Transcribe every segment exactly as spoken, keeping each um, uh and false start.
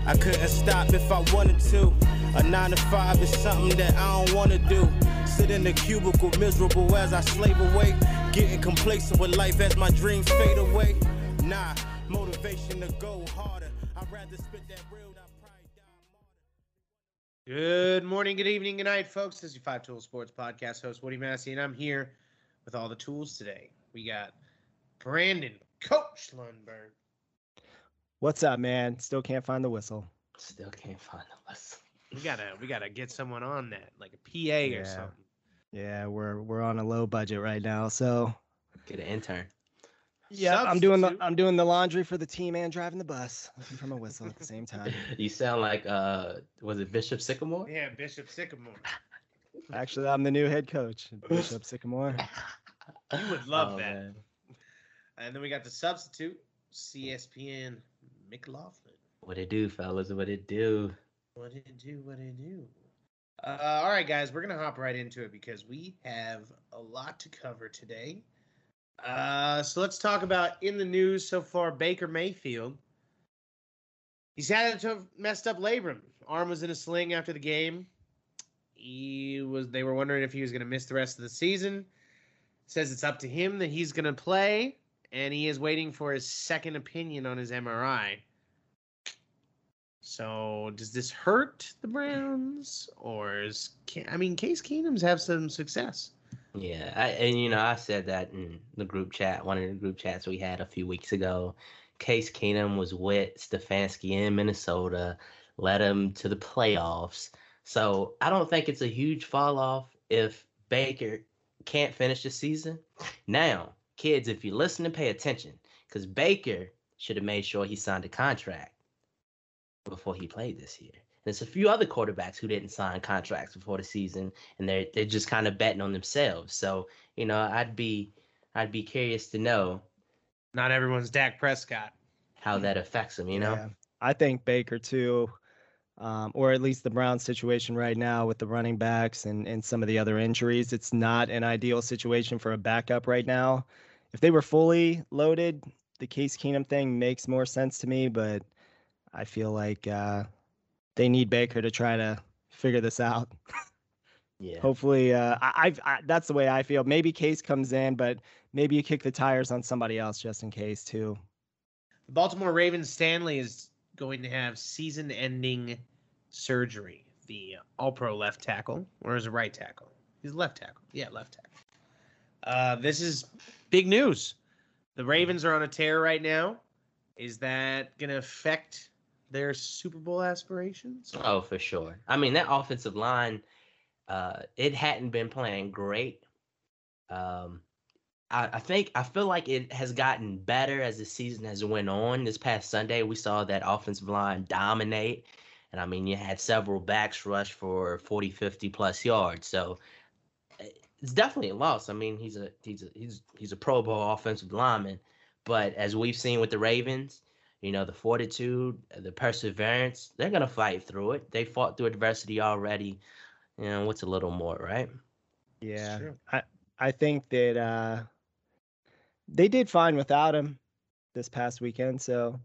I couldn't stop if I wanted to. A nine to five is something that I don't want to do. Sit in the cubicle miserable as I slave away. Getting complacent with life as my dreams fade away. Nah, motivation to go harder. I'd rather spit that real than pride die martyr. Good morning, good evening, good night, folks. This is your Five Tool Sports Podcast host, Woody Massey, and I'm here with all the tools today. We got Brandon, Coach Lundberg. What's up, man? Still can't find the whistle. Still can't find the whistle. We gotta, we gotta get someone on that, like a P A Yeah. or something. Yeah, we're we're on a low budget right now, so Get an intern. yeah, I'm doing the Substitute. I'm doing the laundry for the team and driving the bus, looking for my whistle at the same time. You sound like uh, was it Bishop Sycamore? Yeah, Bishop Sycamore. Actually, I'm the new head coach, Bishop Sycamore. You would love Oh, that. man. And then we got the substitute, C S P N McLaughlin. What it do, fellas? What it do? What did it do? What did it do? Uh, all right, guys, we're going to hop right into it because we have a lot to cover today. Uh, so let's talk about in the news so far, Baker Mayfield. He's had a messed up labrum. Arm was in a sling after the game. He was. They were wondering if he was going to miss the rest of the season. Says it's up to him that he's going to play, and he is waiting for his second opinion on his M R I. So does this hurt the Browns, or is I mean Case Keenum's have some success? Yeah, I, and you know I said that in the group chat, one of the group chats we had a few weeks ago. Case Keenum was with Stefanski in Minnesota, led him to the playoffs. So I don't think it's a huge fall off if Baker can't finish the season. Now, kids, if you listen and pay attention, because Baker should have made sure he signed a contract before he played this year. There's a few other quarterbacks who didn't sign contracts before the season, and they're they're just kind of betting on themselves. So, you know, I'd be I'd be curious to know Not everyone's Dak Prescott. how that affects them, you know? Yeah, I think Baker too, um, or at least the Browns situation right now with the running backs and, and some of the other injuries. It's not an ideal situation for a backup right now. If they were fully loaded, the Case Keenum thing makes more sense to me, but I feel like uh, they need Baker to try to figure this out. Yeah. Hopefully, uh, I, I've, I, that's the way I feel. Maybe Case comes in, but maybe you kick the tires on somebody else just in case too. The Baltimore Ravens Stanley is going to have season-ending surgery. The All-Pro left tackle, or is it right tackle? He's left tackle. Yeah, left tackle. Uh, this is big news. The Ravens are on a tear right now. Is that going to affect their Super Bowl aspirations? Oh, for sure. I mean, that offensive line, uh, it hadn't been playing great. Um, I, I think I feel like it has gotten better as the season has went on. This past Sunday, we saw that offensive line dominate. And I mean, you had several backs rush for forty, fifty plus yards. So it's definitely a loss. I mean, he's a he's a he's he's a Pro Bowl offensive lineman. But as we've seen with the Ravens, you know, the fortitude, the perseverance, they're going to fight through it. They fought through adversity already. You know, what's a little more, right? Yeah, true. I I think that uh, they did fine without him this past weekend. So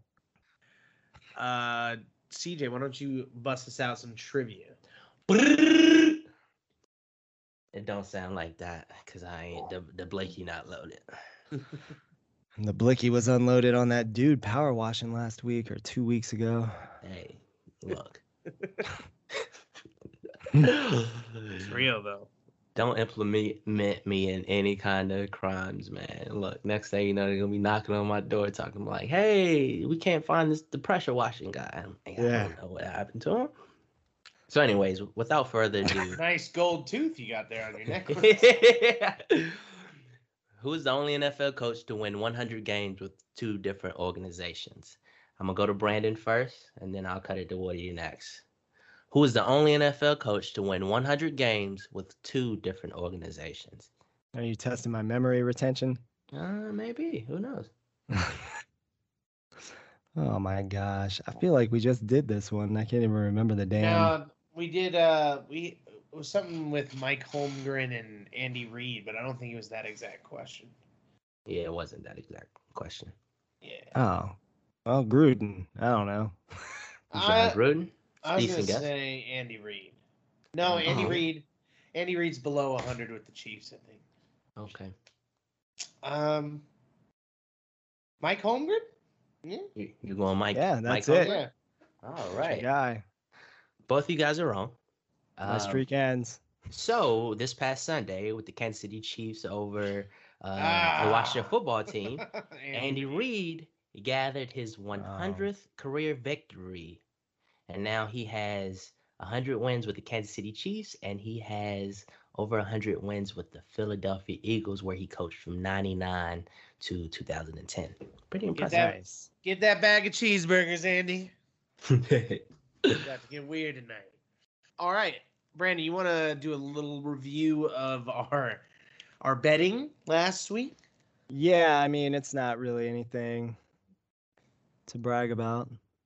Uh, C J, why don't you bust us out some trivia? It don't sound like that because I ain't the, the Blakey not loaded. the blicky was unloaded on that dude power washing last week or two weeks ago. Hey, look. It's real, though. Don't implement me in any kind of crimes, man. Look, next thing you know, they're gonna be knocking on my door, talking like, "Hey, we can't find this the pressure washing guy." I'm like, I Yeah. don't know what happened to him. So, anyways, without further ado, Nice gold tooth you got there on your neck. who's the only N F L coach to win one hundred games with two different organizations? I'm gonna go to Brandon first, and then I'll cut it to Woody next. Who is the only N F L coach to win one hundred games with two different organizations? Are you testing my memory retention? Uh, maybe. Who knows? Oh my gosh. I feel like we just did this one. I can't even remember the damn. Now, we did, uh, we, it was something with Mike Holmgren and Andy Reid, but I don't think it was that exact question. Yeah, it wasn't that exact question. Yeah. Oh. Well, Gruden. I don't know. John I, Gruden. I was Decent gonna guess. say Andy Reid. No, Andy Oh. Reid. Andy Reid's below one hundred with the Chiefs, I think. Okay. Um, Mike Holmgren. Yeah. You, you going Mike? Yeah, Mike that's it. Holmgren? Yeah. All That's your right. guy. Both of you guys are wrong. My Um, streak ends. So this past Sunday, with the Kansas City Chiefs over uh, Ah. the Washington football team, Andy, Andy Reid. Reid gathered his one hundredth career victory, and now he has one hundred wins with the Kansas City Chiefs, and he has over one hundred wins with the Philadelphia Eagles, where he coached from ninety-nine to two thousand ten. Pretty Get impressive. that, Nice. get that bag of cheeseburgers, Andy. About to get weird tonight. All right, Brandon, you want to do a little review of our our betting last week? Yeah, I mean, it's not really anything to brag about.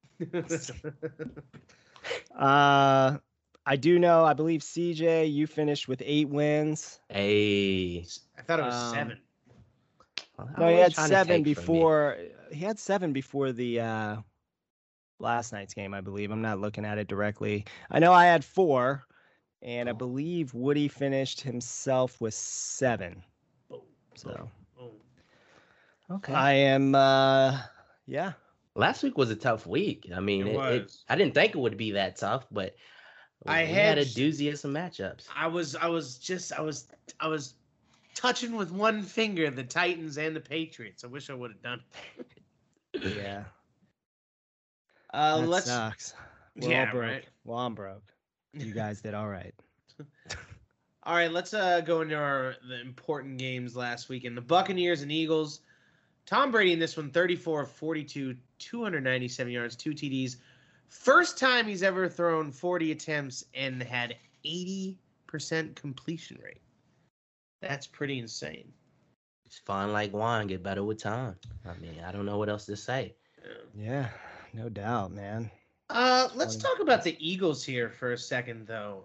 Uh, I do know, I believe C J, you finished with eight wins. Hey. I thought it was Um, seven. No, he had seven before. He had seven before the uh, last night's game, I believe. I'm not looking at it directly. I know I had four, and I Oh. believe Woody finished himself with seven. Boom, So boom. Okay. I am, uh, yeah. Last week was a tough week. I mean, It it, it, was. I didn't think it would be that tough, but I we had a hedged. doozy of some matchups. I was, I was just, I was, I was touching with one finger the Titans and the Patriots. I wish I would have done it. Yeah. Uh, That let's. sucks. We're Yeah, all broke. right. Well, I'm broke. You guys did all right. All right, let's uh, go into our the important games last weekend. The Buccaneers and Eagles. Tom Brady in this one, thirty-four of forty-two, two hundred ninety-seven yards, two T Ds. First time he's ever thrown forty attempts and had eighty percent completion rate. That's pretty insane. It's fun like wine, get better with time. I mean, I don't know what else to say. Yeah, no doubt, man. Uh, let's Funny. talk about the Eagles here for a second, though.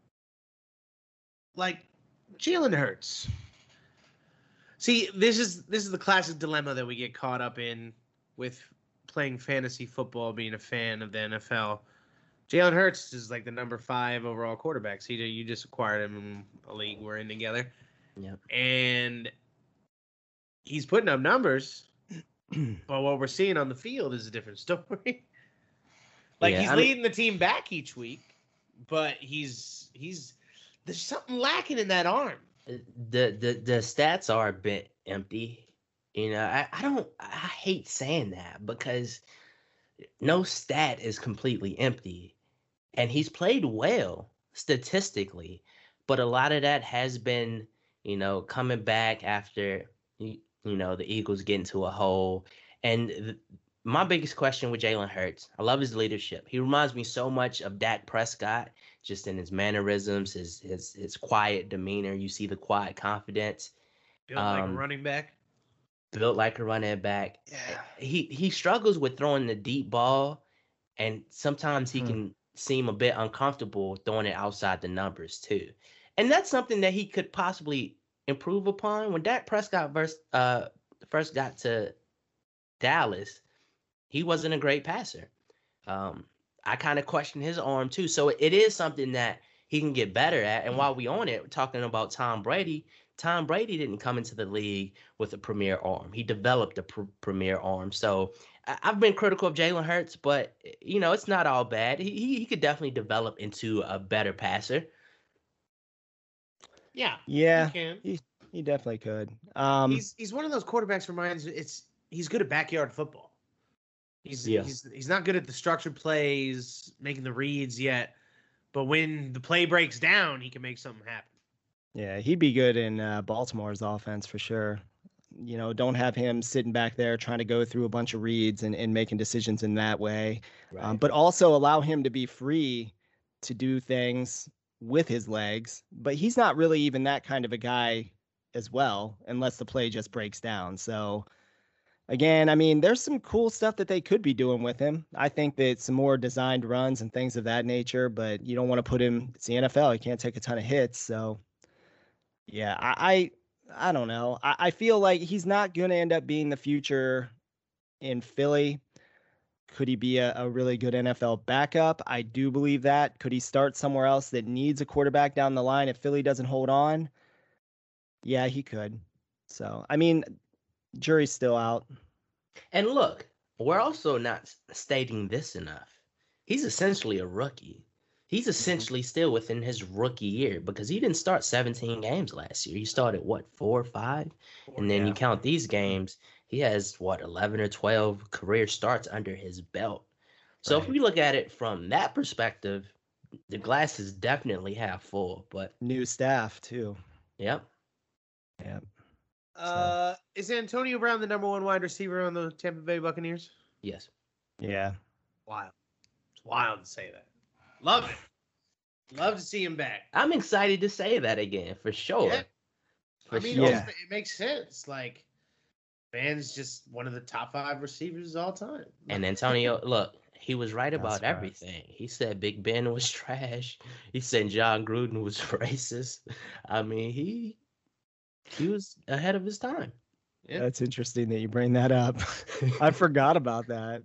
Like, Jalen Hurts. See, this is this is the classic dilemma that we get caught up in with playing fantasy football, being a fan of the N F L. Jalen Hurts is like the number five overall quarterback. C J, you just acquired him in a league we're in together. Yep. And he's putting up numbers, but what we're seeing on the field is a different story. Like, Yeah, he's I mean- leading the team back each week, but he's he's there's something lacking in that arm. The the the stats are a bit empty. You know, I, I don't I hate saying that because no stat is completely empty. And he's played well statistically, but a lot of that has been, you know, coming back after you, you know, the Eagles get into a hole. And th- my biggest question with Jalen Hurts, I love his leadership. He reminds me so much of Dak Prescott, just in his mannerisms, his his his quiet demeanor. You see the quiet confidence, Built like a Um, running back. built like a running back. Yeah. He he struggles with throwing the deep ball, and sometimes he Hmm. can seem a bit uncomfortable throwing it outside the numbers too. And that's something that he could possibly improve upon. When Dak Prescott first uh first got to Dallas, he wasn't a great passer. Um, I kind of question his arm too. So it is something that he can get better at. And while we on it, we're talking about Tom Brady. Tom Brady didn't come into the league with a premier arm. He developed a pr- premier arm. So I- I've been critical of Jalen Hurts, but you know, it's not all bad. He he, he could definitely develop into a better passer. Yeah. Yeah, He can. he definitely could. Um, he's he's one of those quarterbacks reminds it's he's good at backyard football. He's Yeah. he's he's not good at the structured plays, making the reads yet, but when the play breaks down, he can make something happen. yeah, he'd be good in uh, Baltimore's offense for sure. You know, don't have him sitting back there trying to go through a bunch of reads and, and making decisions in that way. Um, but also allow him to be free to do things with his legs. But he's not really even that kind of a guy as well, unless the play just breaks down. So again, I mean, there's some cool stuff that they could be doing with him. I think that some more designed runs and things of that nature, but you don't want to put him, it's the N F L. He can't take a ton of hits. So yeah, I, I, I don't know. I, I feel like he's not going to end up being the future in Philly. Could he be a, a really good N F L backup? I do believe that. Could he start somewhere else that needs a quarterback down the line if Philly doesn't hold on? Yeah, he could. So, I mean, jury's still out. And look, we're also not stating this enough. He's essentially a rookie. He's essentially still within his rookie year because he didn't start seventeen games last year. He started, what, four or five? And then yeah. you count these games, he has, what, eleven or twelve career starts under his belt. So Right. if we look at it from that perspective, the glass is definitely half full. But, New staff, too. yep. Yep. Uh, is Antonio Brown the number one wide receiver on the Tampa Bay Buccaneers? Yes. Yeah. Wild. It's wild to say that. Love it. Love to see him back. I'm excited to say that again, for sure. Yeah. For I mean, sure. it, Yeah. just- it makes sense. Like, Van's just one of the top five receivers of all time. And Antonio, look, he was right Not about surprised. everything. He said Big Ben was trash. He said John Gruden was racist. I mean, he he was ahead of his time. Yeah. That's interesting that you bring that up. I forgot about that.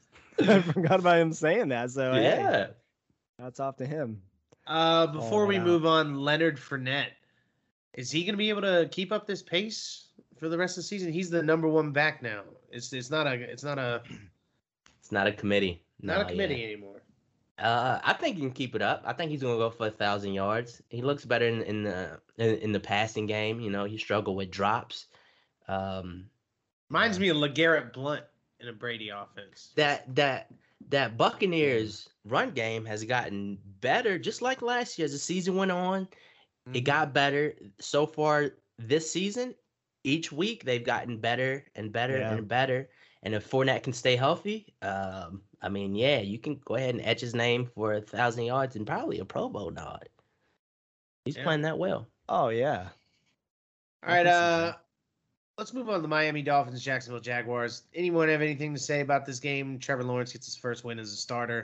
I forgot about him saying that. So, hey, Yeah. that's off to him. Uh, before All we out. move on, Leonard Fournette, is he going to be able to keep up this pace for the rest of the season? He's the number one back now. It's it's not a it's not a It's not a committee. not No, a committee yeah. anymore. Uh, I think he can keep it up. I think he's gonna go for a thousand yards. He looks better in, in the in, in the passing game. You know, he struggled with drops. Um, Reminds Yeah. me of LeGarrette Blunt in a Brady offense. that that that Buccaneers run game has gotten better, just like last year as the season went on. It Mhm. got better so far this season. Each week they've gotten better and better Yeah. and better. And if Fournette can stay healthy, um, I mean, yeah, you can go ahead and etch his name for a thousand yards and probably a Pro Bowl nod. He's Yeah. playing that well. Oh, yeah. All right, I can see uh, that. let's move on to the Miami Dolphins, Jacksonville Jaguars. Anyone have anything to say about this game? Trevor Lawrence gets his first win as a starter.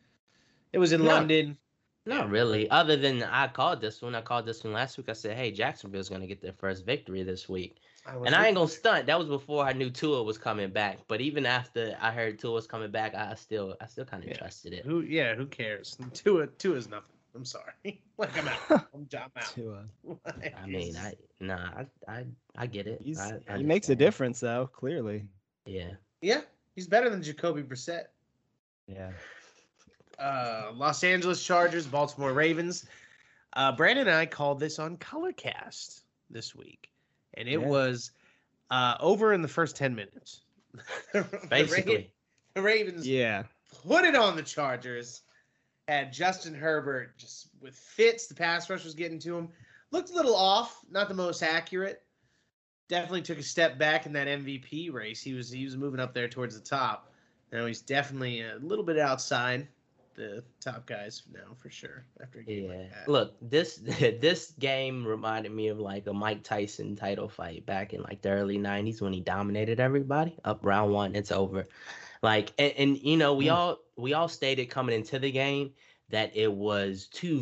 It was in No. London. Not really. Other than I called this one, I called this one last week. I said, "Hey, Jacksonville's gonna get their first victory this week." I was And I ain't with- gonna stunt. That was before I knew Tua was coming back. But even after I heard Tua was coming back, I still, I still kind of Yeah. trusted it. Who? Yeah, who cares? Tua, Tua is nothing. I'm sorry. Like I'm out. I'm, I'm out. Tua. I mean, I nah, I, I, I get it. He's, I, I he makes a understand. difference, though, clearly. Yeah. Yeah, he's better than Jacoby Brissett. Yeah. Uh, Los Angeles Chargers, Baltimore Ravens. Uh, Brandon and I called this on Colorcast this week, and it Yeah. was uh, over in the first ten minutes. The Ra- Basically. the Ravens Yeah. put it on the Chargers. Had Justin Herbert just with fits. The pass rush was getting to him. Looked a little off, not the most accurate. Definitely took a step back in that M V P race. He was he was moving up there towards the top. Now he's definitely a little bit outside the top guys now for sure. After a game Yeah. like that. Look, this this game reminded me of like a Mike Tyson title fight back in like the early nineties when he dominated everybody. Up round one, it's over. Like and, and you know, we Mm. all we all stated coming into the game that it was two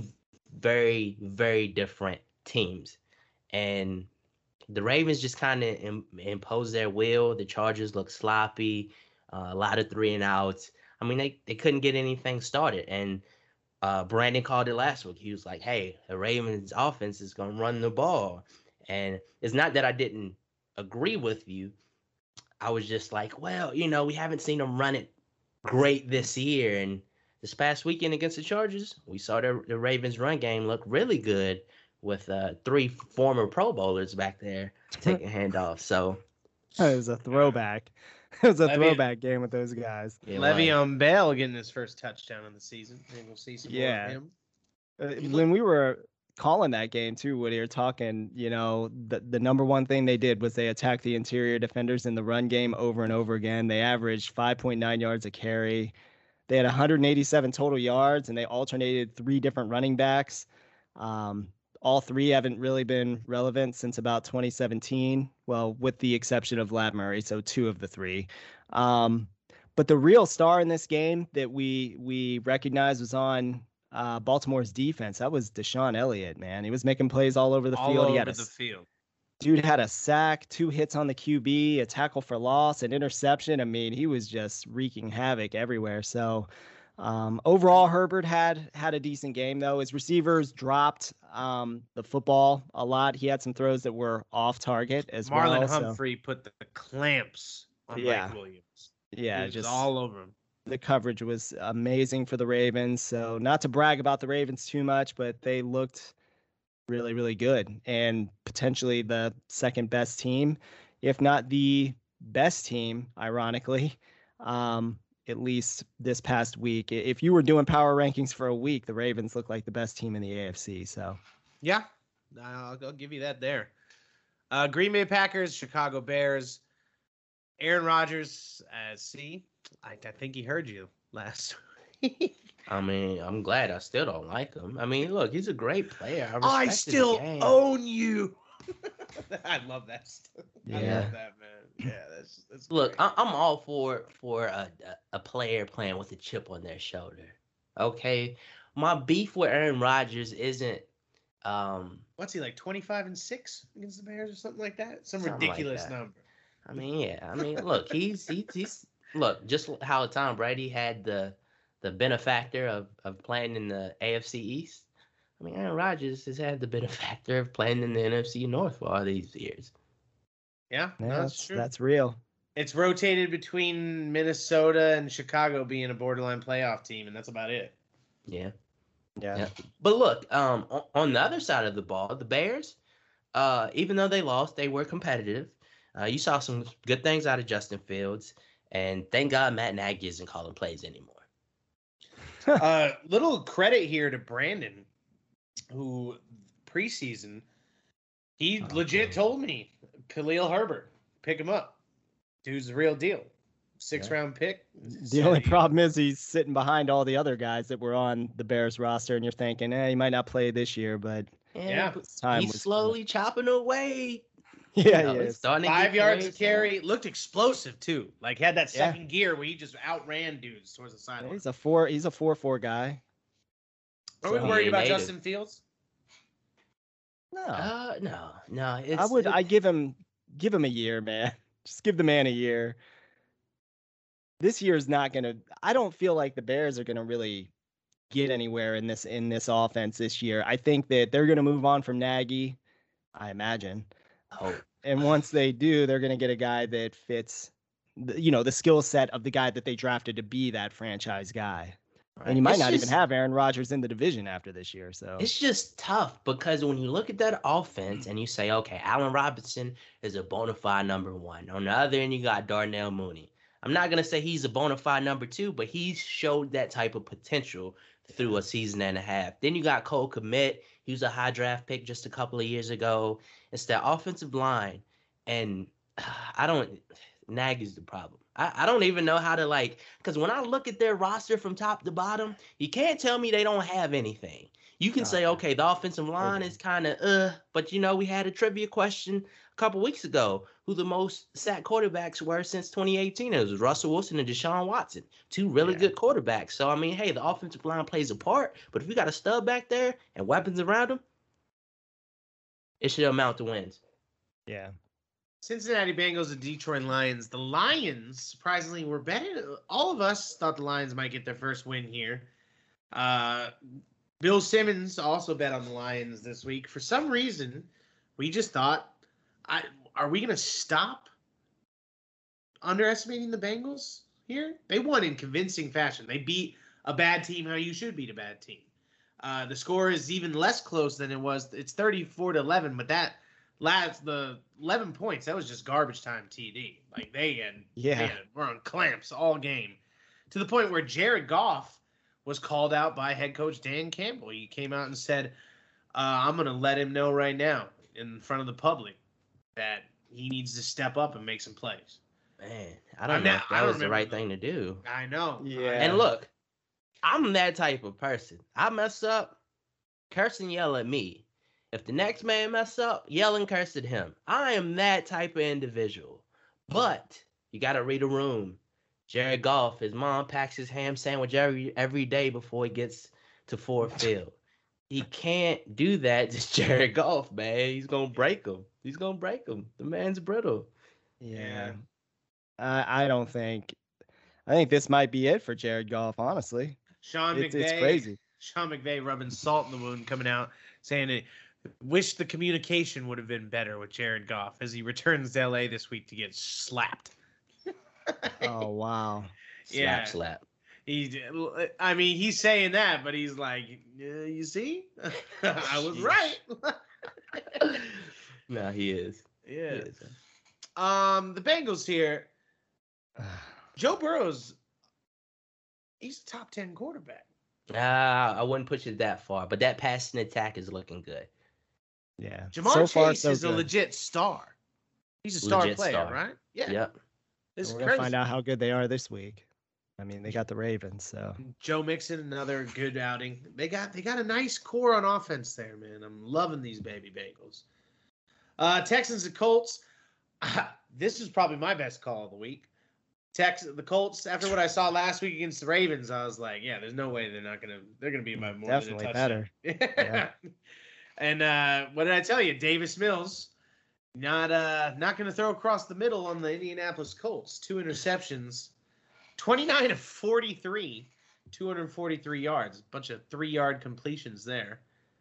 very, very different teams. And the Ravens just kind of Im- imposed their will. The Chargers looked sloppy, uh, a lot of three and outs. I mean, they, they couldn't get anything started. And uh, Brandon called it last week. He was like, hey, the Ravens offense is going to run the ball. And it's not that I didn't agree with you. I was just like, well, you know, we haven't seen them run it great this year. And this past weekend against the Chargers, we saw the, the Ravens run game look really good with uh, three former Pro Bowlers back there taking handoffs. So It was a throwback. It was a Levy- throwback game with those guys. it was. Le'Veon Bell getting his first touchdown of the season. I think we'll see some Yeah. more of him. Uh, He when we were calling that game too, Woody, you're talking, you know, the, the number one thing they did was they attacked the interior defenders in the run game over and over again. They averaged five point nine yards a carry. They had one hundred eighty-seven total yards, and they alternated three different running backs. Um, all three haven't really been relevant since about twenty seventeen. Well, with the exception of Lat Murray, so two of the three. Um, but the real star in this game that we we recognized was on uh, Baltimore's defense. That was Deshaun Elliott, man. He was making plays all over the All field. over He had a the field. Dude had a sack, two hits on the Q B, a tackle for loss, an interception. I mean, he was just wreaking havoc everywhere. So um, overall, Herbert had had a decent game, though. His receivers dropped um, the football a lot. He had some throws that were off target as Marlon well. So Humphrey put the clamps on yeah, Mike Williams. yeah, He was just all over him. the coverage was amazing for the Ravens. So not to brag about the Ravens too much, but they looked really, really good and potentially the second best team, if not the best team, ironically, um, at least this past week. If you were doing power rankings for a week, the Ravens look like the best team in the A F C. So, Yeah, I'll, I'll give you that there. Uh, Green Bay Packers, Chicago Bears, Aaron Rodgers. Uh, see, I, I think he heard you last week. I mean, I'm glad I still don't like him. I mean, look, he's a great player. I, I respect his still game. own you. I love that. Stuff. I Yeah. love that, man. Yeah, that's that's. Look, great. I- I'm all for for a, a a player playing with a chip on their shoulder. Okay, my beef with Aaron Rodgers isn't um. What's he like? twenty-five and six against the Bears or something like that. Some Something like ridiculous that. number. I mean, yeah. I mean, look, he's he's, he's look just how Tom Brady had the the benefactor of of playing in the A F C East. I mean, Aaron Rodgers has had the benefactor of playing in the N F C North for all these years. Yeah, yeah, no, that's that's, true. that's real. It's rotated between Minnesota and Chicago being a borderline playoff team, and that's about it. Yeah. Yeah. Yeah. But look, um, on, on the other side of the ball, the Bears, uh, even though they lost, they were competitive. Uh, you saw some good things out of Justin Fields, and thank God Matt Nagy isn't calling plays anymore. uh, little credit here to Brandon, who preseason he Oh, legit man. told me Khalil Herbert, pick him up. Dude's the real deal. Six Yeah. round pick. The only problem is he's sitting behind all the other guys that were on the Bears roster, and you're thinking, eh, he might not play this year, but And Yeah. but time he's was slowly chopping away. yeah, You yeah, know, it's- it's starting to Five get yards carries, to carry. Looked explosive too. Like had that Yeah. second gear where he just outran dudes towards the sideline. he's a four. He's a four four guy. Are we so- worried Yeah, about native. Justin Fields? No, Uh, no, no. It's, I would. it- I give him give him a year, man. Just give the man a year. This year's not gonna. I don't feel like the Bears are gonna really get anywhere in this in this offense this year. I think that they're gonna move on from Nagy. I imagine. oh, And once they do, they're going to get a guy that fits, the, you know, the skill set of the guy that they drafted to be that franchise guy. right. And you might It's not just- even have Aaron Rodgers in the division after this year. So It's just tough because when you look at that offense and you say, okay, Allen Robinson is a bona fide number one. On the other end, you got Darnell Mooney. I'm not going to say he's a bona fide number two, but he's showed that type of potential through a season and a half. Then you got Cole Kmet. He was a high draft pick just a couple of years ago. It's that offensive line. And uh, I don't, Nagy's the problem. I, I don't even know how to like, because when I look at their roster from top to bottom, you can't tell me they don't have anything. You can say, Okay. okay, the offensive line is kind of uh, but you know, we had a trivia question a couple weeks ago who the most sacked quarterbacks were since twenty eighteen. It was Russell Wilson and Deshaun Watson, two really Yeah. good quarterbacks. So, I mean, hey, the offensive line plays a part, but if you got a stub back there and weapons around them, it should amount to wins. yeah, Cincinnati Bengals and Detroit Lions. The Lions, surprisingly, were better. All of us thought the Lions might get their first win here. Uh, Bill Simmons also bet on the Lions this week. For some reason, we just thought, I, are we going to stop underestimating the Bengals here? They won in convincing fashion. They beat a bad team how you should beat a bad team. Uh, the score is even less close than it was. It's thirty-four to eleven, but that last the eleven points, that was just garbage time T D. Like they had, Yeah. they had, were on clamps all game, to the point where Jared Goff was called out by head coach Dan Campbell. He came out and said, uh, "I'm going to let him know right now in front of the public that he needs to step up and make some plays." Man, I don't I'm know not- if I that don't was the remember right the- thing to do. I know. Yeah. And look, I'm that type of person. I mess up, curse and yell at me. If the next man mess up, yell and curse at him. I am that type of individual. But you got to read a room. Jared Goff, his mom packs his ham sandwich every every day before he gets to Ford Field. he can't do that to Jared Goff, man. He's gonna break him. He's gonna break him. The man's brittle. Yeah. I I don't think I think this might be it for Jared Goff, honestly. Sean It's McVay. it's crazy. Sean McVay rubbing salt in the wound, coming out saying it. Wish the communication would have been better with Jared Goff as he returns to L A this week to get slapped. Oh wow. Slap, Yeah. slap. He, I mean, he's saying that, but he's like, uh, you see, I was right. No, he is. He Yeah. is. Um, the Bengals here. Joe Burrow's, he's a top ten quarterback. Ah, I wouldn't push it that far, but that passing attack is looking good. Yeah. Jamar so far, Chase so is a good. legit star. He's a star Legit player, star. right? Yeah. Yep. This is We're gonna crazy. find out how good they are this week. I mean, they got the Ravens, so Joe Mixon, another good outing. They got they got a nice core on offense there, man. I'm loving these baby Bengals. Uh, Texans and Colts. This is probably my best call of the week. Tex the Colts. After what I saw last week against the Ravens, I was like, yeah, there's no way they're not gonna they're gonna be by more definitely than a touchdown. better. Yeah. And uh, what did I tell you? Davis Mills, not uh not gonna throw across the middle on the Indianapolis Colts. Two interceptions. twenty-nine of forty-three, two hundred forty-three yards. A bunch of three-yard completions there.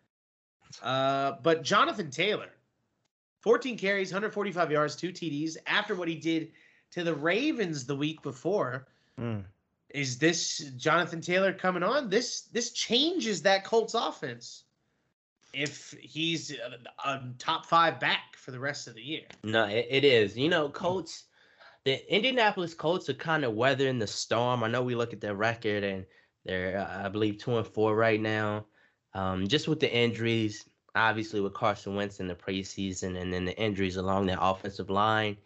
Uh, but Jonathan Taylor, fourteen carries, one hundred forty-five yards, two T Ds. After what he did to the Ravens the week before, Mm. is this Jonathan Taylor coming on? This this changes that Colts offense if he's a, a top five back for the rest of the year. No, it, it is. You know, Colts, the Indianapolis Colts are kind of weathering the storm. I know we look at their record and they're, uh, I believe, two and four right now. Um, just with the injuries, obviously with Carson Wentz in the preseason, and then the injuries along their offensive line.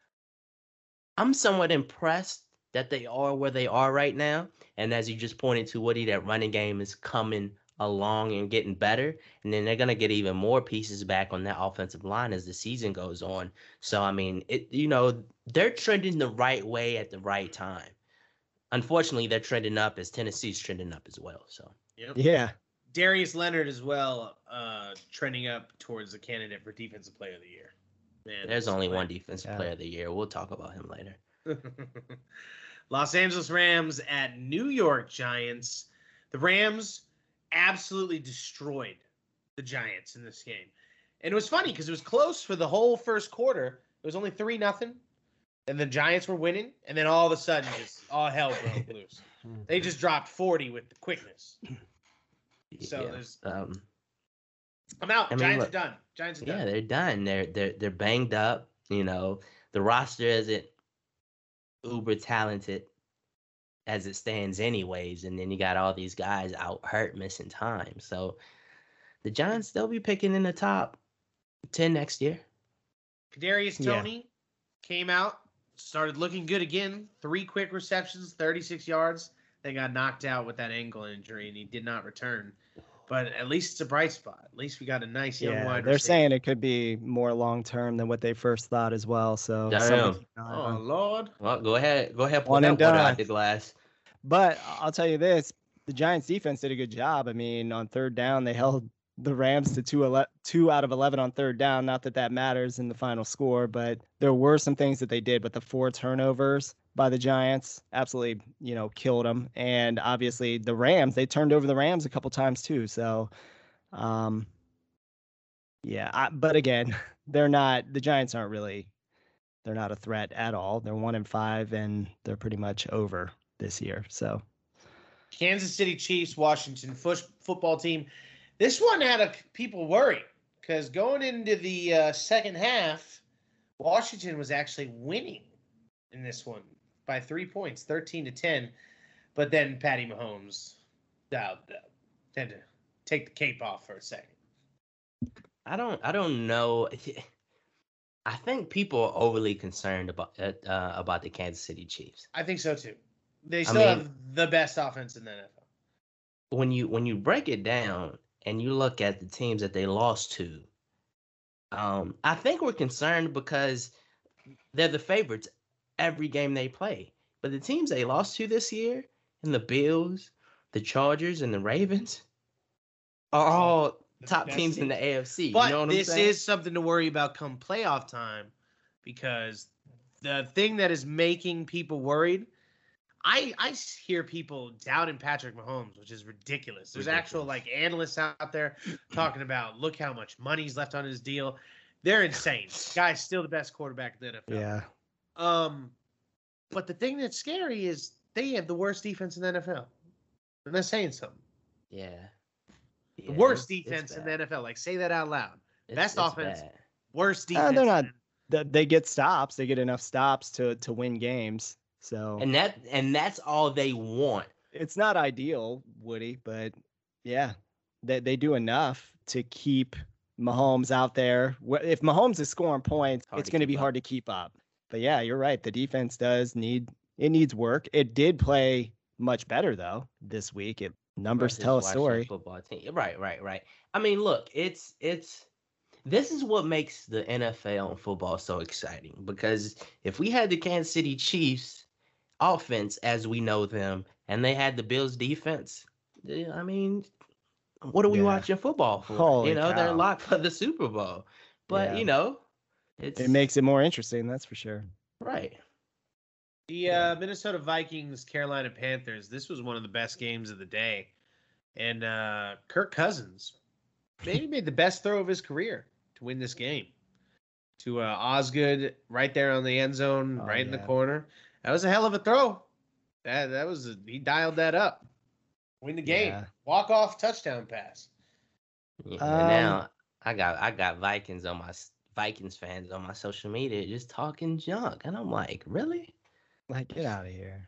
I'm somewhat impressed that they are where they are right now. And as you just pointed to, Woody, that running game is coming along and getting better. And then they're going to get even more pieces back on that offensive line as the season goes on. So, I mean, it you know, they're trending the right way at the right time. Unfortunately, they're trending up as Tennessee's trending up as well. So, Yep. Yeah. Darius Leonard as well, uh, trending up towards the candidate for Defensive Player of the Year. Man, there's this only player. one defensive Yeah. player of the year. We'll talk about him later. Los Angeles Rams at New York Giants. The Rams absolutely destroyed the Giants in this game. And it was funny because it was close for the whole first quarter. It was only three nothing. And the Giants were winning. And then all of a sudden, just all hell broke loose. They just dropped forty with the quickness. So Yeah. there's Um, I'm out. I mean, Giants look, are done. Giants are Yeah, done. they're done. They're they're they're banged up. You know, the roster isn't uber talented as it stands, anyways. And then you got all these guys out hurt, missing time. So the Giants, they'll be picking in the top ten next year. Kadarius Yeah. Toney came out, started looking good again. Three quick receptions, thirty-six yards. They got knocked out with that ankle injury, and he did not return. But at least it's a bright spot. At least we got a nice young Yeah, wide they're receiver. saying it could be more long term than what they first thought as well. So Damn. something to keep an eye Oh on. Lord! Well, go ahead, go ahead, pull One that and water done. out the glass. But I'll tell you this: the Giants' defense did a good job. I mean, on third down, they held the Rams to two, ele- two out of eleven on third down. Not that that matters in the final score, but there were some things that they did. But the four turnovers by the Giants absolutely, you know, killed them. And obviously, the Rams, they turned over the Rams a couple times too. So, um, yeah. I, but again, they're not. The Giants aren't really. They're not a threat at all. They're one and five, and they're pretty much over this year. So. Kansas City Chiefs, Washington foot- football team. This one had a, people worried because going into the uh, second half, Washington was actually winning in this one by three points, thirteen to ten. But then Patty Mahomes dialed it up. Had to take the cape off for a second. I don't, I don't know. I think people are overly concerned about uh, uh, about the Kansas City Chiefs. I think so too. They I still mean- have the best offense in the N F L. When you when you break it down and you look at the teams that they lost to, um, I think we're concerned because they're the favorites every game they play. But the teams they lost to this year, and the Bills, the Chargers, and the Ravens, are all The top best teams in the teams. A F C. But you know what this I'm saying? is something to worry about come playoff time, because the thing that is making people worried, I I s- hear people doubting Patrick Mahomes, which is ridiculous. There's actual Ridiculous. like analysts out there talking about look how much money's left on his deal. They're insane. Guy's still the best quarterback in the N F L. Yeah. Um, but the thing that's scary is they have the worst defense in the N F L, and that's saying something. Yeah. The Yeah, worst it's- it's defense in the bad. N F L. Like, say that out loud. It's- Best it's offense, bad. worst Uh, defense. they're not. in- th- They get stops. They get enough stops to to win games. So And that and that's all they want. it's not ideal, Woody, but yeah, they they do enough to keep Mahomes out there. Wh- If Mahomes is scoring points, Hard it's to going to keep be up. hard to keep up. But yeah, you're right. The defense does need it needs work. It did play much better though this week. It numbers Versus tell a Washington story. Football team. Right, right, right. I mean, look, it's it's this is what makes the N F L and football so exciting, because if we had the Kansas City Chiefs offense as we know them and they had the Bills defense, eh, I mean, what are we Yeah. watching football for? Holy you know, they're cow. locked for the Super Bowl. But, Yeah. you know, it's It makes it more interesting, that's for sure. right. The uh, Minnesota Vikings, Carolina Panthers. This was one of the best games of the day, and uh, Kirk Cousins maybe made the best throw of his career to win this game. To uh, Osgood, right there on the end zone, Oh, right in the yeah. corner. That was a hell of a throw. That that was a, he dialed that up. Win the game. Yeah. Walk off touchdown pass. Yeah, Um, now I got I got Vikings on my s- Vikings fans on my social media just talking junk, and I'm like, really? Like, get out of here.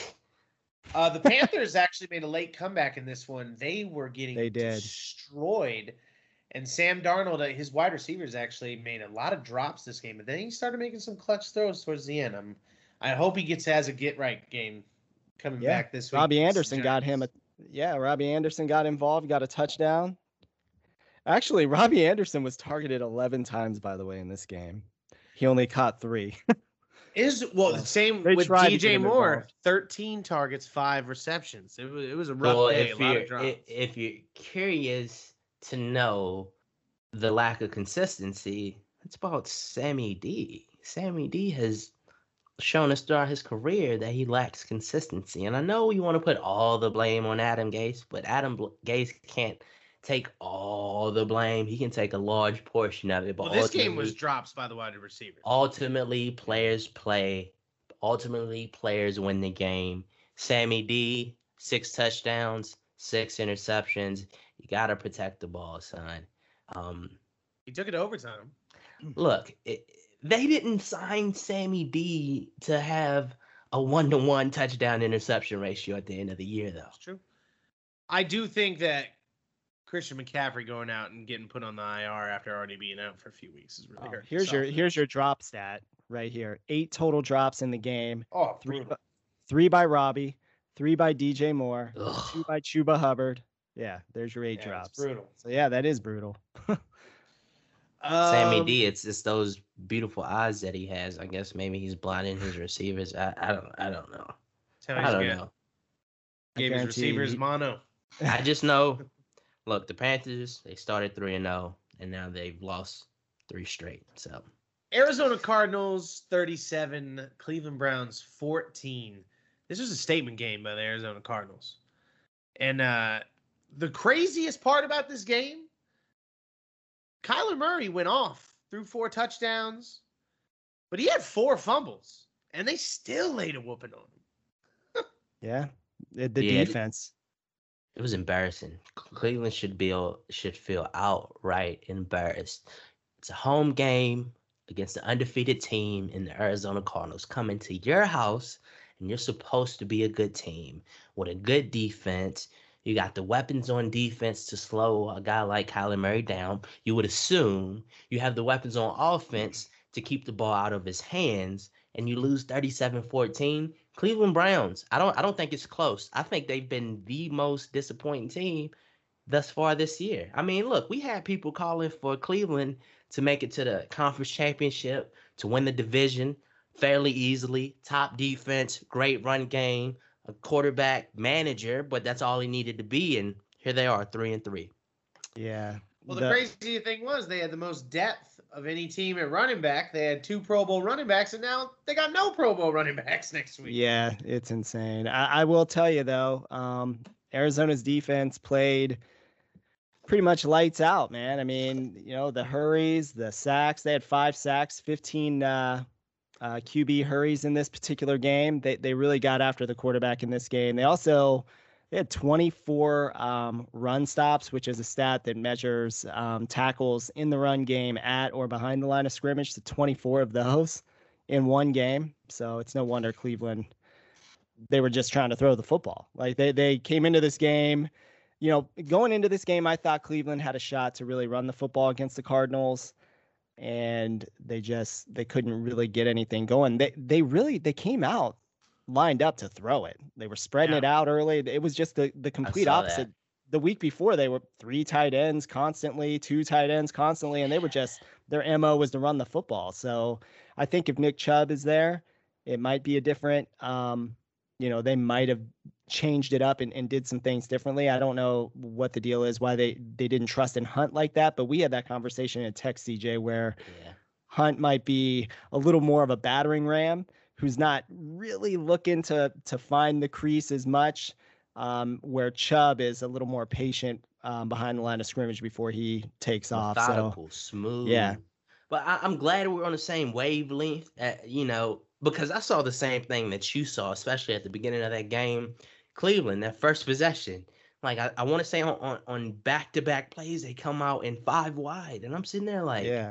Uh, the Panthers actually made a late comeback in this one. They were getting They did. destroyed. And Sam Darnold, uh, his wide receivers actually made a lot of drops this game, but then he started making some clutch throws towards the end. I'm, I hope he gets has a get right game coming Yeah, back this week. Robbie against the Anderson got him a Giants. yeah, Robbie Anderson got involved, got a touchdown. Actually, Robbie Anderson was targeted eleven times, by the way, in this game. He only caught three. Is well the So, same they with tried to D get J him Moore, involved. thirteen targets, five receptions. It was it was a rough Well, day, a if lot you're of drops. i- if you're curious to know the lack of consistency, it's about Sammy D. Sammy D has shown us throughout his career that he lacks consistency, and I know you want to put all the blame on Adam Gase, but Adam Bl- Gase can't take all the blame. He can take a large portion of it, but Well, this game was ultimately- drops by the wide receivers. ultimately players play. Ultimately, players win the game. Sammy D, six touchdowns, six interceptions. You gotta protect the ball, son. Um, He took it to overtime. look, it, they didn't sign Sammy D to have a one-to-one touchdown interception ratio at the end of the year, though. That's true. I do think that Christian McCaffrey going out and getting put on the I R after already being out for a few weeks is really Oh, hurting. here's your himself. here's your drop stat right here. Eight total drops in the game. oh Three brutal. three by Robbie, three by D J Moore, two Ugh. by Chuba Hubbard. Yeah, there's your eight Yeah, it's drops. brutal. So yeah, that is brutal. Sammy Um, D, it's it's those beautiful eyes that he has. I guess maybe he's blinding his receivers. I, I don't I don't know. That's how I he's don't good. know. I Gave his guarantee receivers he- mono. I just know, look, the Panthers, they started three and oh, and now they've lost three straight. So, Arizona Cardinals thirty-seven, Cleveland Browns fourteen. This was a statement game by the Arizona Cardinals. And uh, the craziest part about this game, Kyler Murray went off, threw four touchdowns, but he had four fumbles, and they still laid a whooping on him. Yeah, the, the Yeah, defense. it was embarrassing. Cleveland should be should feel outright embarrassed. It's a home game against the undefeated team in the Arizona Cardinals coming to your house, and you're supposed to be a good team with a good defense. You got the weapons on defense to slow a guy like Kyler Murray down. You would assume you have the weapons on offense to keep the ball out of his hands, and you lose thirty-seven fourteen. Cleveland Browns, I don't I don't think it's close. I think they've been the most disappointing team thus far this year. I mean, look, we had people calling for Cleveland to make it to the conference championship, to win the division fairly easily. Top defense, great run game, a quarterback manager, but that's all he needed to be. And here they are, three and three. Yeah. Well, the, the crazy thing was they had the most depth of any team at running back. They had two Pro Bowl running backs, and now they got no Pro Bowl running backs next week. Yeah, it's insane. I, I will tell you, though, um, Arizona's defense played pretty much lights out, man. I mean, you know, the hurries, the sacks. They had five sacks, fifteen uh, uh, Q B hurries in this particular game. They, they really got after the quarterback in this game. They also... They had twenty-four um, run stops, which is a stat that measures um, tackles in the run game at or behind the line of scrimmage. So twenty-four of those in one game. So it's no wonder Cleveland, they were just trying to throw the football. Like they, they came into this game, you know, going into this game, I thought Cleveland had a shot to really run the football against the Cardinals. And they just, they couldn't really get anything going. They, they really, they came out lined up to throw it. They were spreading yeah. it out early. It was just the, the complete opposite. That. The week before, they were three tight ends constantly, two tight ends constantly, and they were just, their M O was to run the football. So I think if Nick Chubb is there, it might be a different, um, you know, they might have changed it up and, and did some things differently. I don't know what the deal is, why they, they didn't trust in Hunt like that, but we had that conversation in text, C J, where yeah. Hunt might be a little more of a battering ram who's not really looking to to find the crease as much, um, where Chubb is a little more patient um, behind the line of scrimmage before he takes Methodical, off. So smooth. Yeah. But I, I'm glad we're on the same wavelength, at, you know, because I saw the same thing that you saw, especially at the beginning of that game. Cleveland, that first possession. Like, I, I want to say on, on, on back-to-back plays, they come out in five wide. And I'm sitting there like, yeah,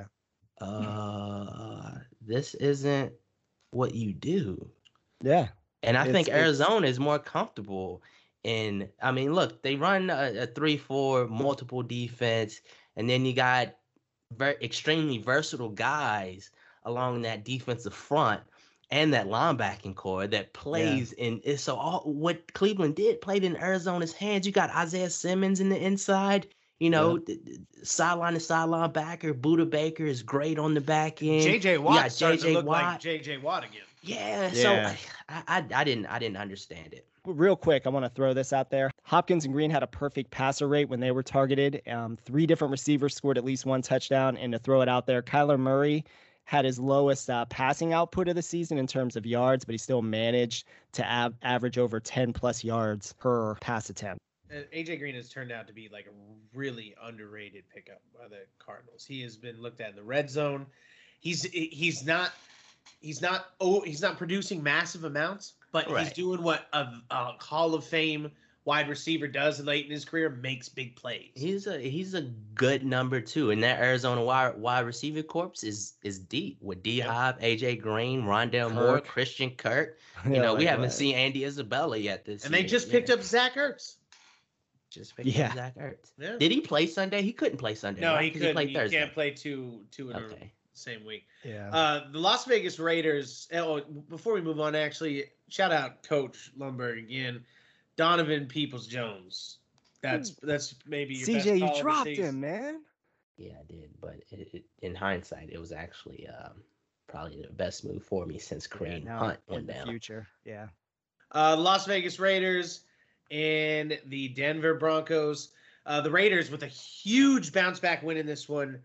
uh, this isn't what you do. Yeah. And I it's, think it's... Arizona is more comfortable in, I mean, look, they run a, a three four multiple defense, and then you got very extremely versatile guys along that defensive front and that linebacking core that plays yeah. in. So all what Cleveland did played in Arizona's hands. You got Isaiah Simmons in the inside. You know, yeah. sideline to sideline backer. Buda Baker is great on the back end. J J Watt started to look Watt. like J J Watt again. Yeah, yeah. so I, I I didn't I didn't understand it. Real quick, I want to throw this out there. Hopkins and Green had a perfect passer rate when they were targeted. Um, three different receivers scored at least one touchdown. And to throw it out there, Kyler Murray had his lowest uh, passing output of the season in terms of yards, but he still managed to av- average over ten plus yards per pass attempt. A J Green has turned out to be like a really underrated pickup by the Cardinals. He has been looked at in the red zone. He's he's not he's not oh he's not producing massive amounts, but right. he's doing what a, a Hall of Fame wide receiver does late in his career, makes big plays. He's a he's a good number two, and that Arizona wide wide receiver corps is is deep with D Hop, yep. A J Green, Rondale Kirk. Moore, Christian Kirk. You yeah, know, like we haven't that. seen Andy Isabella yet this and year. And they just yeah. picked up Zach Ertz. Just picked yeah. up Zach Ertz. Yeah. Did he play Sunday? He couldn't play Sunday. No, right? he couldn't. He played you Thursday. can't play two two in okay. the same week. Yeah. Uh, the Las Vegas Raiders. Oh, before we move on, actually, shout out Coach Lumberg again. Donovan Peoples-Jones. That's that's maybe your C J, best call you dropped of the season. him, man. Yeah, I did, but it, it, in hindsight, it was actually um, probably the best move for me since Kareem yeah, Hunt in went the down. Future, yeah. Uh, Las Vegas Raiders and the Denver Broncos. Uh, the Raiders with a huge bounce back win in this one.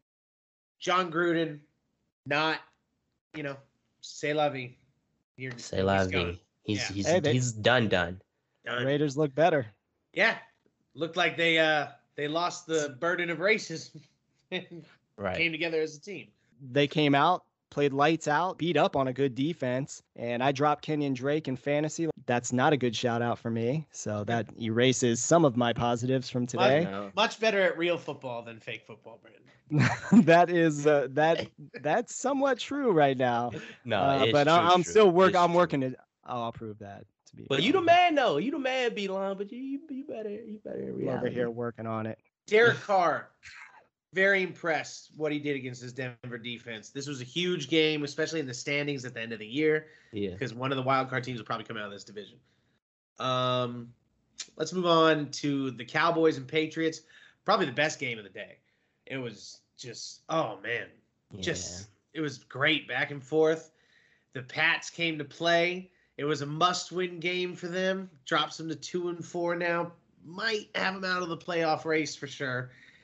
John Gruden, not, you know, c'est la vie. You're, C'est la vie. He's yeah. he's Hey, they- he's done done. done. Raiders look better. Yeah, looked like they uh they lost the burden of racism and Right. came together as a team. They came out, played lights out, beat up on a good defense, and I dropped Kenyon Drake in fantasy. That's not a good shout out for me. So that erases some of my positives from today. No. Much better at real football than fake football, Brandon. that is uh, that that's somewhat true right now. No, Uh, it's but true, I, I'm true. still working. It's I'm true. working it. Oh, I'll prove that to be. But you the man though. You the man, B-Line. But you you better you better in I'm over reality. here working on it. Derek Carr, very impressed what he did against his Denver defense. This was a huge game, especially in the standings at the end of the year, Yeah. because one of the wild card teams will probably come out of this division. Um, let's move on to the Cowboys and Patriots. Probably the best game of the day. It was just, oh man, just it was great back and forth. The Pats came to play. It was a must-win game for them. Drops them to two and four now. Might have them out of the playoff race for sure.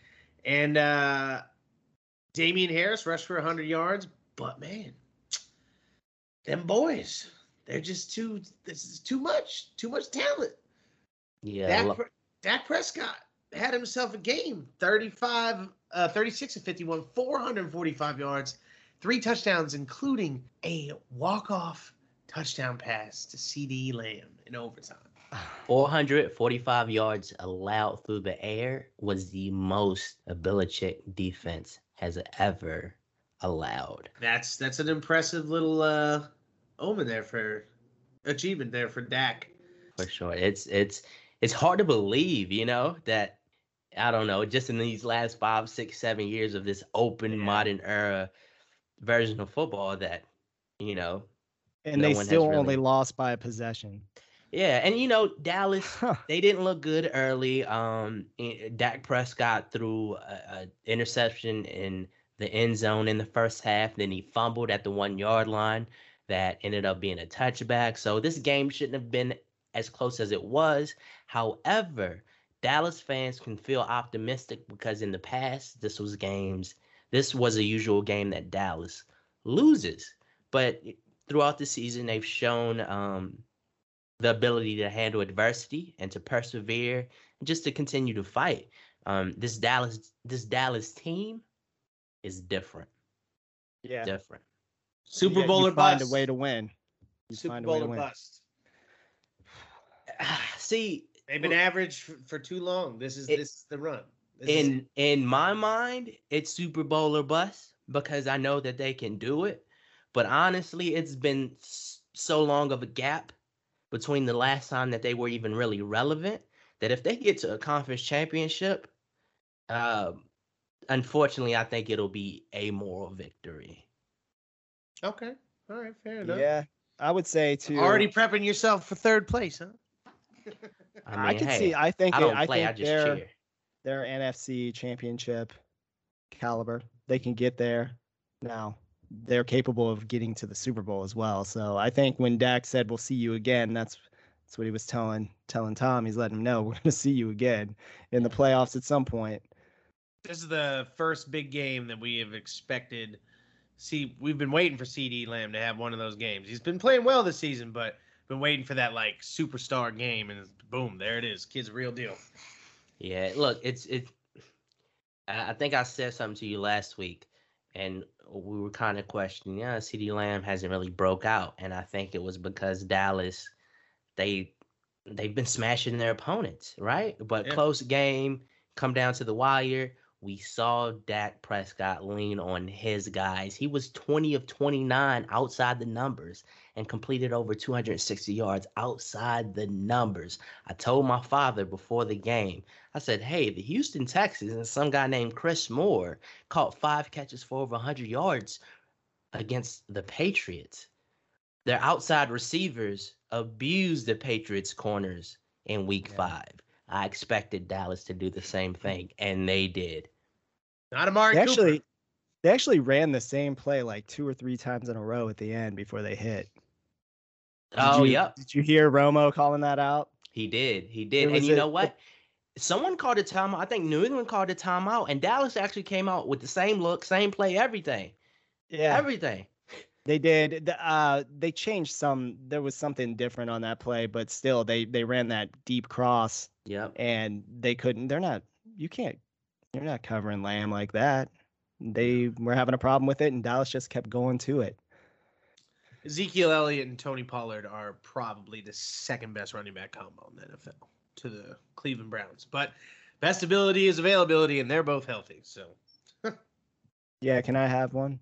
And uh, Damian Harris rushed for one hundred yards. But, man, them boys, they're just too – this is too much. Too much talent. Yeah. Dak, lo- Pre- Dak Prescott had himself a game. thirty-five, uh, thirty-six and fifty-one, four hundred forty-five yards, three touchdowns, including a walk-off touchdown pass to C D Lamb in overtime. four hundred forty-five yards allowed through the air was the most a Belichick defense has ever allowed. That's that's an impressive little uh, omen there for achievement there for Dak. For sure. It's it's it's hard to believe, you know, that I don't know, just in these last five, six, seven years of this open Yeah. modern era version of football that, you know, And no they one has still only really- lost by a possession. yeah, and you know, Dallas, Huh. they didn't look good early. Um, i- Dak Prescott threw a, a interception in the end zone in the first half. Then he fumbled at the one yard line that ended up being a touchback. So this game shouldn't have been as close as it was. However, Dallas fans can feel optimistic because in the past, this was games. This was a usual game that Dallas loses, but throughout the season, they've shown um, the ability to handle adversity and to persevere and just to continue to fight. Um, this Dallas, this Dallas team is different. Yeah. Different. Super You- Bowl you or find bust. a way to win. You Super find a way Bowl to or win. bust. See, They've been average for, for too long. This is It- this is the run. This is- in in my mind, it's Super Bowl or bust because I know that they can do it. But honestly, it's been s- so long of a gap between the last time that they were even really relevant that if they get to a conference championship, um, unfortunately, I think it'll be a moral victory. okay. All right, fair enough. Yeah. I would say too. Already prepping yourself for third place, huh? I, I, mean, can hey, see. I think. I it- don't I play. I think just they're cheer. they're N F C championship caliber. They can get there. Now they're capable of getting to the Super Bowl as well. So I think when Dak said we'll see you again, that's that's what he was telling telling Tom. He's letting him know we're gonna see you again in the playoffs at some point. This is the first big game that we have expected. See, we've been waiting for C D Lamb to have one of those games. He's been playing well this season, but been waiting for that like superstar game, and boom, there it is. Kid's a real deal. Yeah, look, it's it. I I think I said something to you last week, and we were kind of questioning. Yeah, CeeDee Lamb hasn't really broke out, and I think it was because Dallas, they they've been smashing their opponents, right? But Yeah. close game, come down to the wire. We saw Dak Prescott lean on his guys. He was twenty of twenty-nine outside the numbers and completed over two hundred sixty yards outside the numbers. I told my father before the game, I said, hey, the Houston Texans and some guy named Chris Moore caught five catches for over one hundred yards against the Patriots. Their outside receivers abused the Patriots' corners in week Yeah. five. I expected Dallas to do the same thing, and they did. Not Amari They Cooper. actually they actually ran the same play like two or three times in a row at the end before they hit. Did Oh, you, yep. Did you hear Romo calling that out? He did. He did. It And was you a- know what? Someone called a timeout. I think New England called a timeout, and Dallas actually came out with the same look, same play, everything. Yeah. Everything. They did. The- Uh, they changed some. There was something different on that play, but still, they they ran that deep cross, Yep. and they couldn't. They're not. You can't. You're not covering Lamb like that. They were having a problem with it, and Dallas just kept going to it. Ezekiel Elliott and Tony Pollard are probably the second best running back combo in the N F L to the Cleveland Browns. But best ability is availability, and they're both healthy. So Yeah. Can I have one?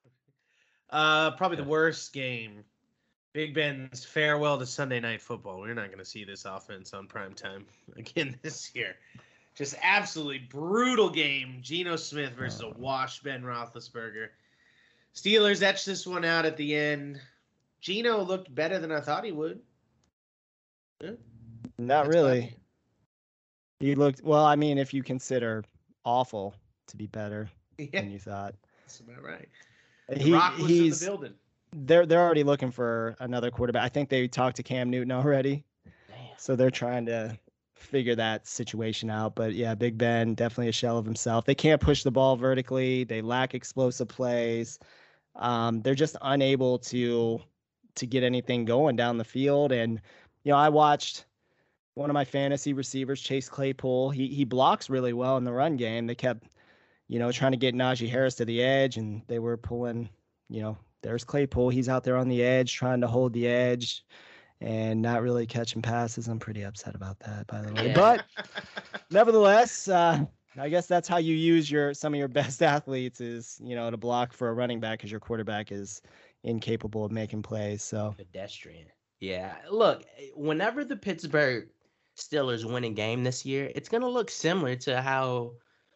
uh, probably the worst game. Big Ben's farewell to Sunday Night Football. We're not going to see this offense on primetime again this year. Just absolutely brutal game. Geno Smith versus a washed Ben Roethlisberger. Steelers etched this one out at the end. Geno looked better than I thought he would. Yeah, Not that's really. fine. He looked. Well, I mean, if you consider awful to be better Yeah, than you thought, that's about right. The he Rock was he's. in the building. They're they're already looking for another quarterback. I think they talked to Cam Newton already, Damn. so they're trying to figure that situation out. But yeah, Big Ben, definitely a shell of himself. They can't push the ball vertically. They lack explosive plays. Um, they're just unable to to get anything going down the field. And you know, I watched one of my fantasy receivers, Chase Claypool. He he blocks really well in the run game. They kept, you know, trying to get Najee Harris to the edge, and they were pulling, you know, there's Claypool. He's out there on the edge trying to hold the edge and not really catching passes. I'm pretty upset about that, by the way. Yeah. But nevertheless, uh, I guess that's how you use your some of your best athletes is, you know, to block for a running back because your quarterback is incapable of making plays. So Pedestrian. Yeah. Look, whenever the Pittsburgh Steelers win a game this year, it's going to look similar to how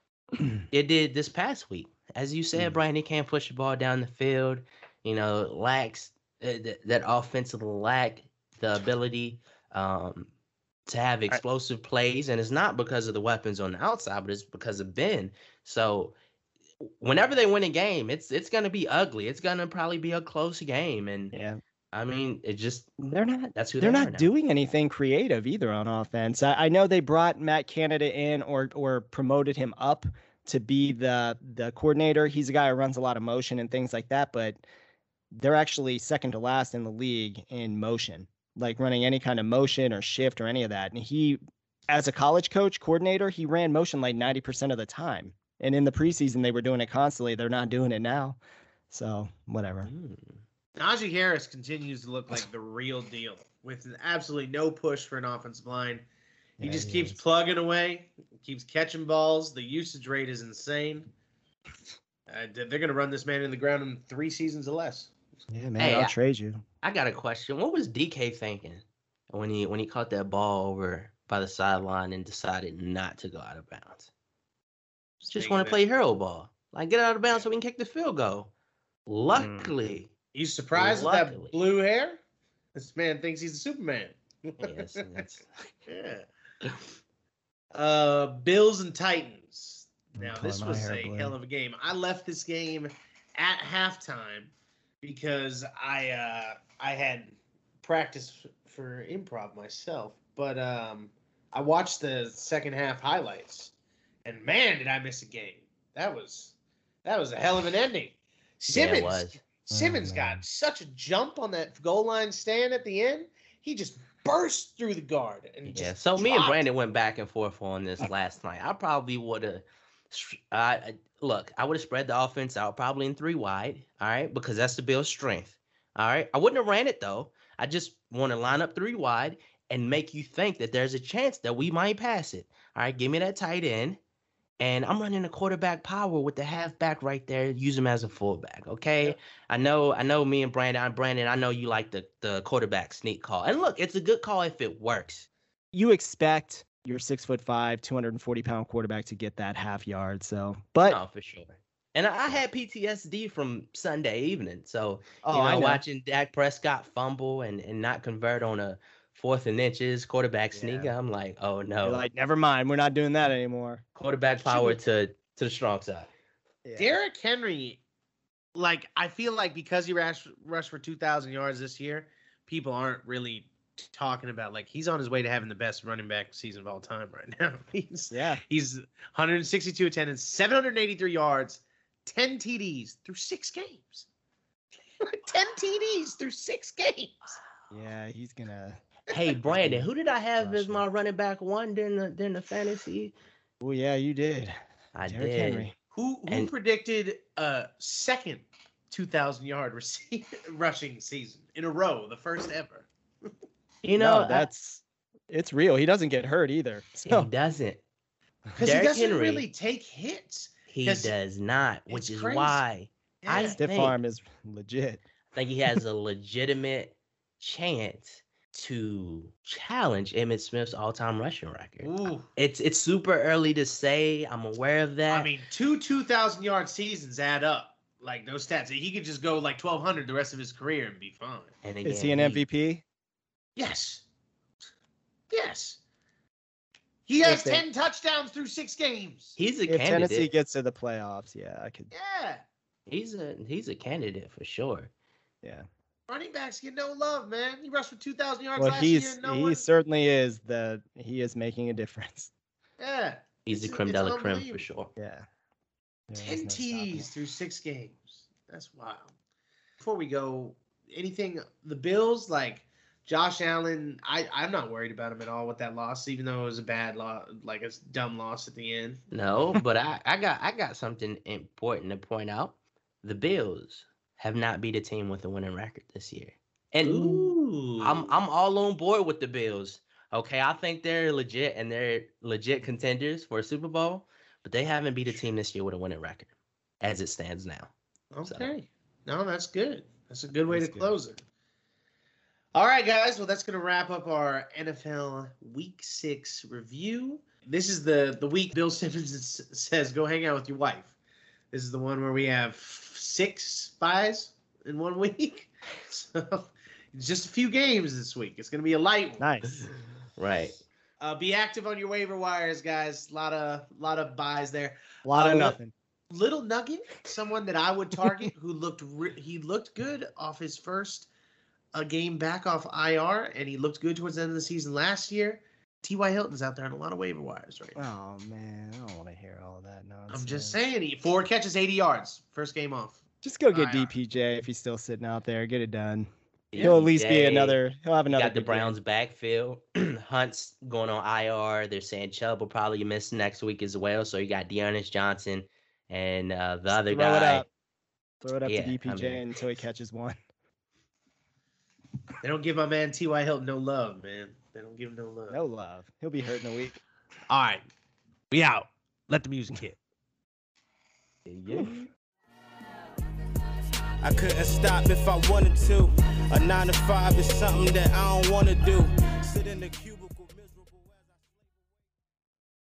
it did this past week. As you said, Mhm. Brian, he can't push the ball down the field. You know, lacks uh, th- that offensive lack the ability um, to have explosive plays, and it's not because of the weapons on the outside, but it's because of Ben. So whenever they win a game, it's it's gonna be ugly. It's gonna probably be a close game, and yeah, I mean, it just they're not that's who they're they are not now. doing anything creative either on offense. I, I know they brought Matt Canada in or or promoted him up to be the the coordinator. He's a guy who runs a lot of motion and things like that, but they're actually second to last in the league in motion, like running any kind of motion or shift or any of that. And he, as a college coach coordinator, he ran motion like ninety percent of the time. And in the preseason, they were doing it constantly. They're not doing it now. So whatever. Mm. Najee Harris continues to look like the real deal with absolutely no push for an offensive line. He Yeah, just he keeps is. plugging away, keeps catching balls. The usage rate is insane. Uh, they're going to run this man in the ground in three seasons or less. Yeah, man, Hey, I'll I- trade you. I got a question. What was D K thinking when he when he caught that ball over by the sideline and decided not to go out of bounds? Just Thinking want to that- play hero ball, like get out of bounds so we can kick the field goal. Luckily, You surprised with that Luckily. blue hair? This man thinks he's a Superman. yes, that's, Yeah. Uh, Bills and Titans. Now Color this my was hair a blue. hell of a game. I left this game at halftime because I uh, I had practice for improv myself, but um, I watched the second half highlights, and man, did I miss a game. That was that was a hell of an ending. yeah, Simmons it was. Simmons Oh, got man. such a jump on that goal line stand at the end. He just burst through the guard and Yeah. just So me and dropped. Brandon went back and forth on this last night. I probably would have. I look. I would have spread the offense out probably in three wide. All right, because that's the Bills' strength. All right. I wouldn't have ran it though. I just want to line up three wide and make you think that there's a chance that we might pass it. All right. Give me that tight end. And I'm running a quarterback power with the halfback right there. Use him as a fullback. Okay. Yep. I know, I know me and Brandon, Brandon, I know you like the, the quarterback sneak call. And look, it's a good call if it works. You expect your six foot five, two hundred forty pound quarterback to get that half yard. So, but No, for sure. And I I had P T S D from Sunday evening. So, oh, you know, I know. watching Dak Prescott fumble and, and not convert on a fourth and inches quarterback sneak, Yeah. I'm like, oh You're no. like, never mind, we're not doing that anymore. Quarterback Should power we- to, to the strong side. Yeah. Derrick Henry, like I feel like because he rushed, rushed for two thousand yards this year, people aren't really talking about like he's on his way to having the best running back season of all time right now. He's Yeah. he's one hundred sixty-two attendance, seven hundred eighty-three yards, ten T Ds through six games. ten T Ds through six games. Yeah, he's gonna. Hey, Brandon, who did I have as Rushing. my running back one during the during the fantasy? Oh yeah, you did. I Derrick did. Henry. Who who And- predicted a second two thousand yard rece- rushing season in a row, the first ever? You know, no, that's it's real. He doesn't get hurt either. I- So he doesn't. Because he Derrick doesn't Henry. really take hits. He 'Cause does not, which it's is crazy. why I Yeah. stiff think- arm is legit. I think he has a legitimate chance to challenge Emmitt Smith's all-time rushing record. Ooh. It's it's super early to say. I'm aware of that. I mean, two two thousand yard seasons add up. Like those stats, he could just go like twelve hundred the rest of his career and be fine. and Is he again, an M V P? Yes, yes. He has If they- ten touchdowns through six games. He's a If Tennessee candidate. gets to the playoffs, yeah, I could. Yeah. He's a he's a candidate for sure. Yeah. Running backs get no love, man. He rushed for two thousand yards Well, last year. he's No he one. certainly is the he is making a difference. Yeah. He's the It's- creme it's de la creme for unbelievable. sure. Yeah. There is Ten no stopping T's it. through six games. That's wild. Before we go, anything the Bills like Josh Allen? I I'm not worried about him at all with that loss, even though it was a bad loss, like a dumb loss at the end. No, but I, I got I got something important to point out. The Bills have not beat a team with a winning record this year. And Ooh, I'm I'm all on board with the Bills. Okay, I think they're legit and they're legit contenders for a Super Bowl, but they haven't beat a team this year with a winning record as it stands now. okay. No, that's good. That's a good way That's to good. close it. All right, guys. Well, that's going to wrap up our N F L Week Six review. This is the the week Bill Simmons s- says go hang out with your wife. This is the one where we have six buys in one week. So it's just a few games this week. It's going to be a light one. Nice. Right. Uh, be active on your waiver wires, guys. A lot of lot of buys there. A lot Uh, of let- nothing. Little Nugget, someone that I would target who looked re- he looked good off his first uh, game back off I R, and he looked good towards the end of the season last year. T Y. Hilton's out there on a lot of waiver wires right now. Oh man, I don't want to hear all of that nonsense. I'm just saying, he four catches, eighty yards, first game off. Just go get I R. D P J if he's still sitting out there. Get it done. Yeah, He'll at least be Jay, another. He'll have You another. got the good game. Browns backfield. Hunt's going on I R. They're saying Chubb will probably miss next week as well. So you got Dearness Johnson and uh, the other Throw guy. it up. Throw it up Yeah, to D P J I mean- until he catches one. They don't give my man T Y. Hilton no love, man. They don't give him no love. No love. He'll be hurt in a week. All right, we out. Let the music hit. Yeah. I couldn't stop if I wanted to. A nine to five is something that I don't wanna do. Sit in the cubicle.